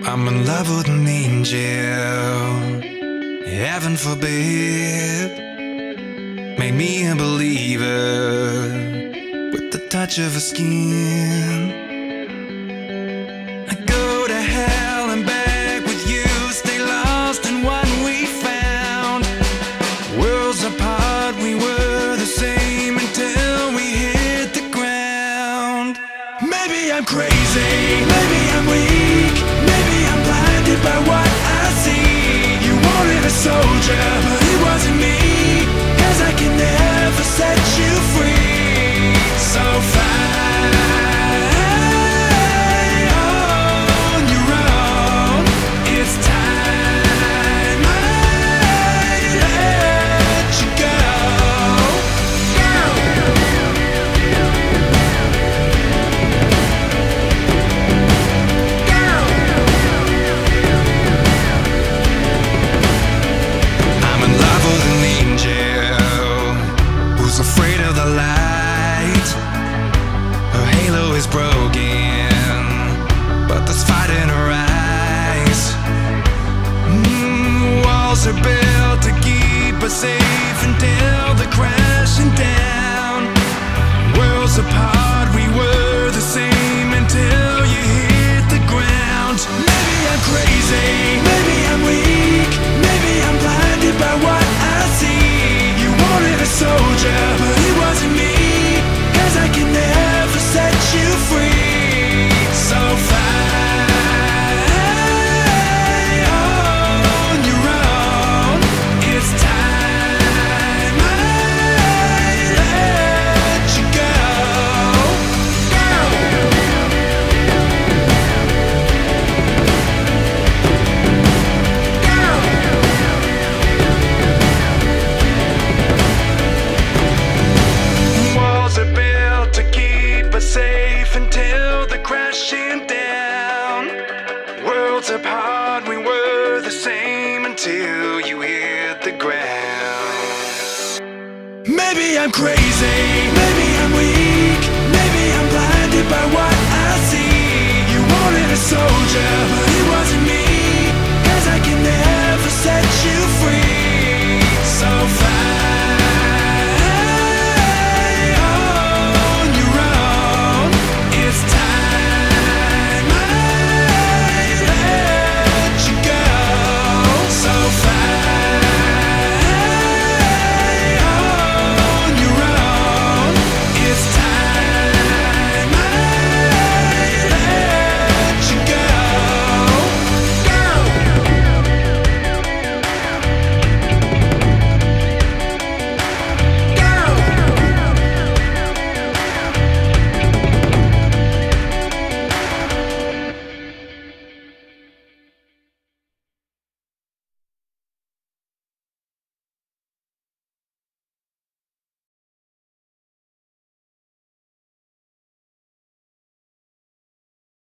I'm in love with an angel, heaven forbid. Made me a believer with the touch of her skin. I go to hell and back with you, stay lost in what we found. Worlds apart, we were the same until we hit the ground. Maybe I'm crazy, maybe I'm weak, maybe I'm blinded by what I see. You wanted a soldier, but it wasn't me, 'cause I can never set you free. So fly on your own, it's time I let you go. I'm in love with an angel who's afraid of the light. Her halo is broken, but there's fight in her eyes. Walls are built to keep us safe until they're crashing down. Worlds apart, we were the same until you hit the ground. Maybe I'm crazy, maybe I'm weak, maybe I'm blinded by what I see. You wanted a soldier, but it wasn't me, 'cause I can never set you free. So fly on your own, it's time I let you go. Walls are built to keep us safe until they're crashing down. Worlds apart, we were the same until you hit the ground. Maybe I'm crazy, maybe I'm weak, maybe I'm blinded by what I see. You wanted a soldier, but it wasn't